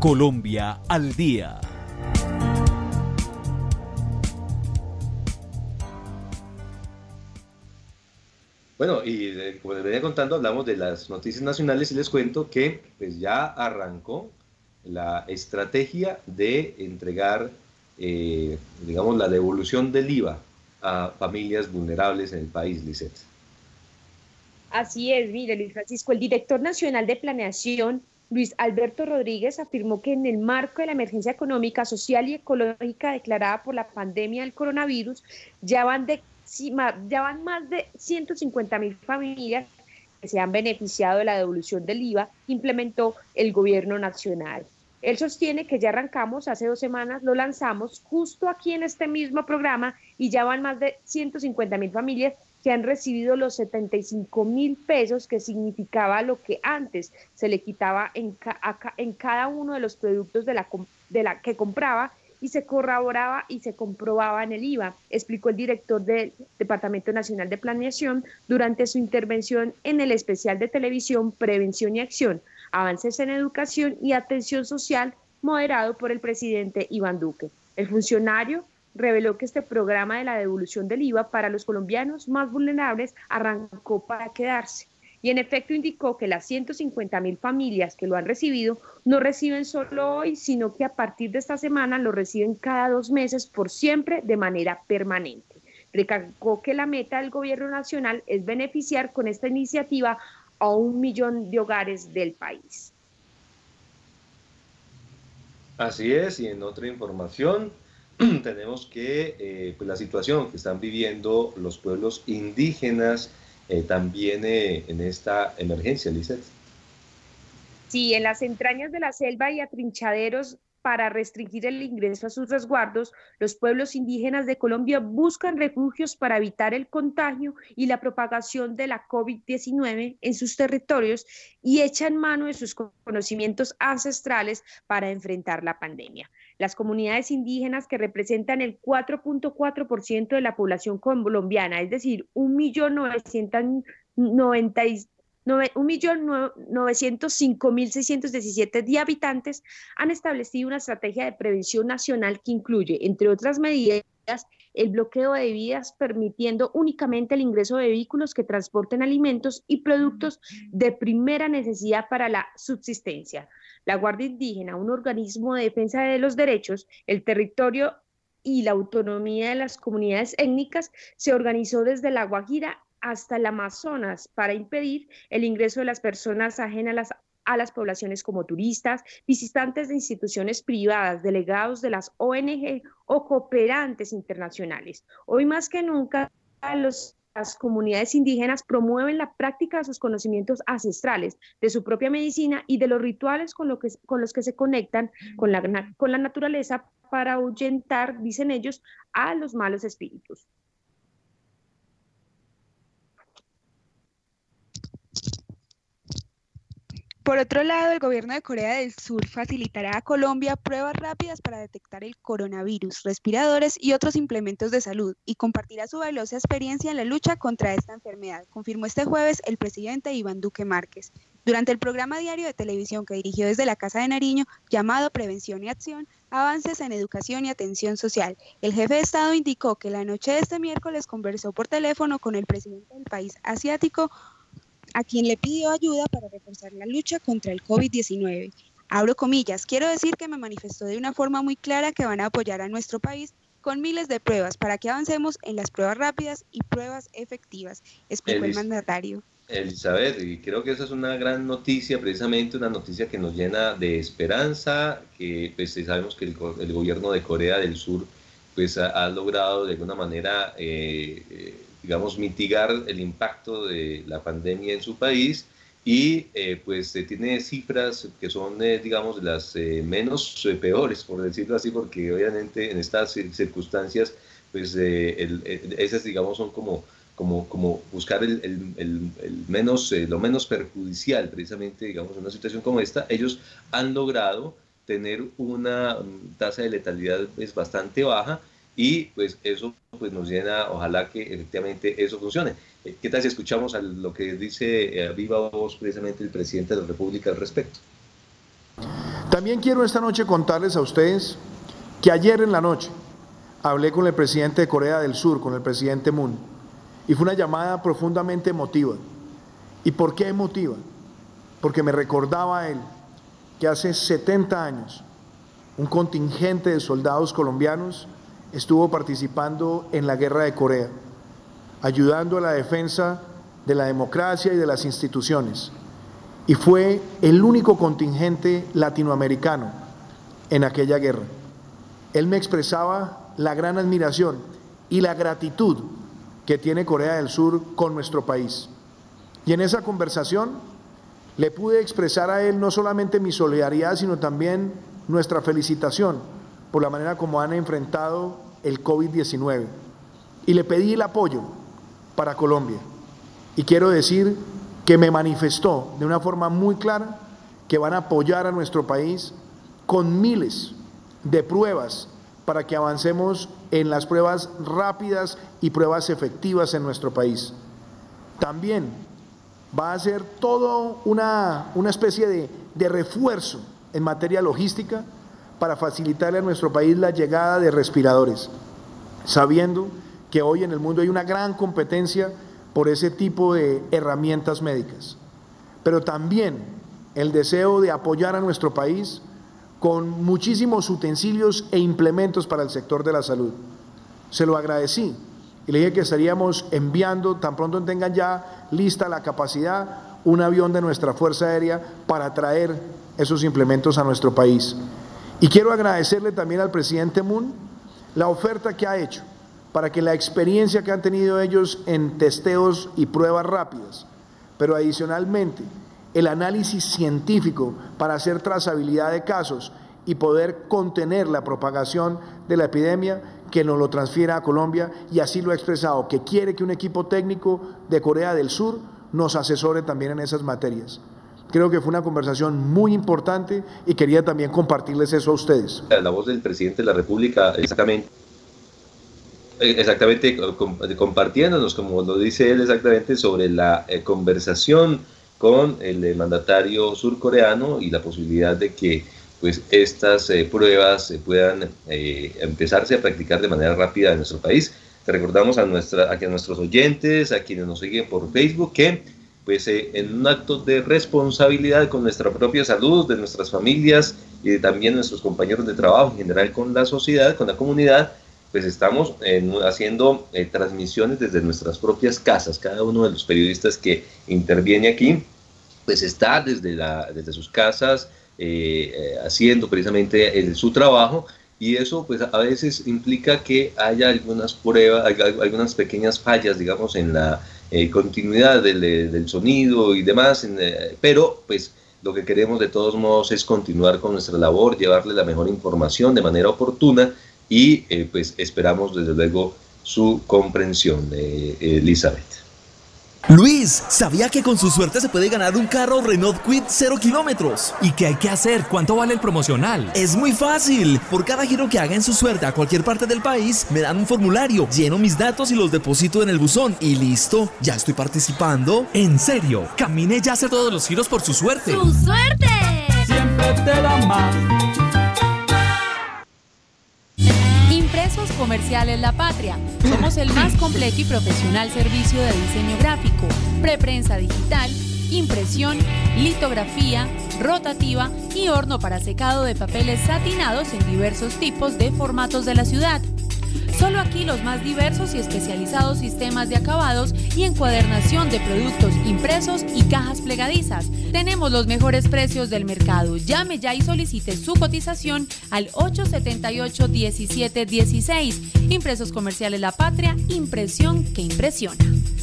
Colombia al día. Bueno, y como les venía contando, hablamos de las noticias nacionales y les cuento que pues ya arrancó la estrategia de entregar, digamos, la devolución del IVA a familias vulnerables en el país, Lisette. Así es, mire, Luis Francisco, el director nacional de planeación, Luis Alberto Rodríguez, afirmó que en el marco de la emergencia económica, social y ecológica declarada por la pandemia del coronavirus, ya van más de 150.000 familias que se han beneficiado de la devolución del IVA que implementó el gobierno nacional. Él sostiene que ya arrancamos, hace 2 semanas lo lanzamos justo aquí en este mismo programa y ya van más de 150.000 familias que han recibido los 75.000 pesos, que significaba lo que antes se le quitaba en cada uno de los productos de la que compraba, y se corroboraba y se comprobaba en el IVA, explicó el director del Departamento Nacional de Planeación durante su intervención en el especial de televisión Prevención y Acción, Avances en Educación y Atención Social, moderado por el presidente Iván Duque. El funcionario reveló que este programa de la devolución del IVA para los colombianos más vulnerables arrancó para quedarse. Y en efecto indicó que las 150.000 familias que lo han recibido no reciben solo hoy, sino que a partir de esta semana lo reciben cada 2 meses por siempre de manera permanente. Recalcó que la meta del gobierno nacional es beneficiar con esta iniciativa a 1 millón de hogares del país. Así es, y en otra información tenemos que pues la situación que están viviendo los pueblos indígenas también en esta emergencia, Lisette. Sí, en las entrañas de la selva y atrinchaderos para restringir el ingreso a sus resguardos, los pueblos indígenas de Colombia buscan refugios para evitar el contagio y la propagación de la COVID-19 en sus territorios y echan mano de sus conocimientos ancestrales para enfrentar la pandemia. Las comunidades indígenas, que representan el 4.4% de la población colombiana, es decir, 1.905.617 habitantes, han establecido una estrategia de prevención nacional que incluye, entre otras medidas, el bloqueo de vías, permitiendo únicamente el ingreso de vehículos que transporten alimentos y productos de primera necesidad para la subsistencia. La Guardia Indígena, un organismo de defensa de los derechos, el territorio y la autonomía de las comunidades étnicas, se organizó desde La Guajira hasta el Amazonas para impedir el ingreso de las personas ajenas a las poblaciones, como turistas, visitantes de instituciones privadas, delegados de las ONG o cooperantes internacionales. Hoy más que nunca, las comunidades indígenas promueven la práctica de sus conocimientos ancestrales, de su propia medicina y de los rituales con los que se conectan con la naturaleza para ahuyentar, dicen ellos, a los malos espíritus. Por otro lado, el gobierno de Corea del Sur facilitará a Colombia pruebas rápidas para detectar el coronavirus, respiradores y otros implementos de salud, y compartirá su valiosa experiencia en la lucha contra esta enfermedad, confirmó este jueves el presidente Iván Duque Márquez. Durante el programa diario de televisión que dirigió desde la Casa de Nariño, llamado Prevención y Acción, Avances en Educación y Atención Social, el jefe de Estado indicó que la noche de este miércoles conversó por teléfono con el presidente del país asiático, a quien le pidió ayuda para reforzar la lucha contra el COVID-19. Abro comillas, quiero decir que me manifestó de una forma muy clara que van a apoyar a nuestro país con miles de pruebas para que avancemos en las pruebas rápidas y pruebas efectivas, explicó el mandatario. Elizabeth, y creo que esa es una gran noticia, precisamente una noticia que nos llena de esperanza, que pues sabemos que el gobierno de Corea del Sur pues ha logrado de alguna manera digamos, mitigar el impacto de la pandemia en su país y pues tiene cifras que son, digamos, las menos peores, por decirlo así, porque obviamente en estas circunstancias, pues esas, digamos, son como buscar el menos, lo menos perjudicial, precisamente, digamos, en una situación como esta. Ellos han logrado tener una tasa de letalidad pues, bastante baja, y pues eso pues nos llena, ojalá que efectivamente eso funcione. ¿Qué tal si escuchamos a lo que dice a viva voz precisamente el presidente de la República al respecto? También quiero esta noche contarles a ustedes que ayer en la noche hablé con el presidente de Corea del Sur, con el presidente Moon, y fue una llamada profundamente emotiva. ¿Y por qué emotiva? Porque me recordaba a él que hace 70 años un contingente de soldados colombianos estuvo participando en la guerra de Corea, ayudando a la defensa de la democracia y de las instituciones, y fue el único contingente latinoamericano en aquella guerra. Él me expresaba la gran admiración y la gratitud que tiene Corea del Sur con nuestro país. Y en esa conversación le pude expresar a él no solamente mi solidaridad, sino también nuestra felicitación por la manera como han enfrentado el COVID-19. Y le pedí el apoyo para Colombia. Y quiero decir que me manifestó de una forma muy clara que van a apoyar a nuestro país con miles de pruebas para que avancemos en las pruebas rápidas y pruebas efectivas en nuestro país. También va a ser todo una especie de refuerzo en materia logística para facilitarle a nuestro país la llegada de respiradores, sabiendo que hoy en el mundo hay una gran competencia por ese tipo de herramientas médicas, pero también el deseo de apoyar a nuestro país con muchísimos utensilios e implementos para el sector de la salud. Se lo agradecí y le dije que estaríamos enviando, tan pronto tengan ya lista la capacidad, un avión de nuestra Fuerza Aérea para traer esos implementos a nuestro país. Y quiero agradecerle también al presidente Moon la oferta que ha hecho para que la experiencia que han tenido ellos en testeos y pruebas rápidas, pero adicionalmente el análisis científico para hacer trazabilidad de casos y poder contener la propagación de la epidemia, que nos lo transfiera a Colombia, y así lo ha expresado, que quiere que un equipo técnico de Corea del Sur nos asesore también en esas materias. Creo que fue una conversación muy importante y quería también compartirles eso a ustedes. La voz del presidente de la República, exactamente compartiéndonos, como lo dice él exactamente, sobre la conversación con el mandatario surcoreano y la posibilidad de que pues estas pruebas puedan empezarse a practicar de manera rápida en nuestro país. Te recordamos a nuestros oyentes, a quienes nos siguen por Facebook, que pues en un acto de responsabilidad con nuestra propia salud, de nuestras familias y también nuestros compañeros de trabajo, en general con la sociedad, con la comunidad, pues estamos haciendo transmisiones desde nuestras propias casas. Cada uno de los periodistas que interviene aquí, pues está desde sus casas haciendo precisamente su trabajo, y eso pues a veces implica que haya algunas pruebas, algunas pequeñas fallas, digamos, en la continuidad del sonido y demás, pero pues lo que queremos de todos modos es continuar con nuestra labor, llevarle la mejor información de manera oportuna, y pues esperamos desde luego su comprensión, Elizabeth. Luis, ¿sabía que con su suerte se puede ganar un carro Renault Kwid 0 kilómetros? ¿Y qué hay que hacer? ¿Cuánto vale el promocional? Es muy fácil. Por cada giro que haga en su suerte a cualquier parte del país, me dan un formulario, lleno mis datos y los deposito en el buzón. Y listo, ya estoy participando. ¿En serio? Camine ya a hacer todos los giros por su suerte. ¡Su suerte! Siempre te da más. Impresos Comerciales La Patria. Somos el más completo y profesional servicio de diseño gráfico, preprensa digital, impresión, litografía, rotativa y horno para secado de papeles satinados en diversos tipos de formatos de la ciudad. Solo aquí los más diversos y especializados sistemas de acabados y encuadernación de productos impresos y cajas plegadizas. Tenemos los mejores precios del mercado. Llame ya y solicite su cotización al 878-1716. Impresos Comerciales La Patria, impresión que impresiona.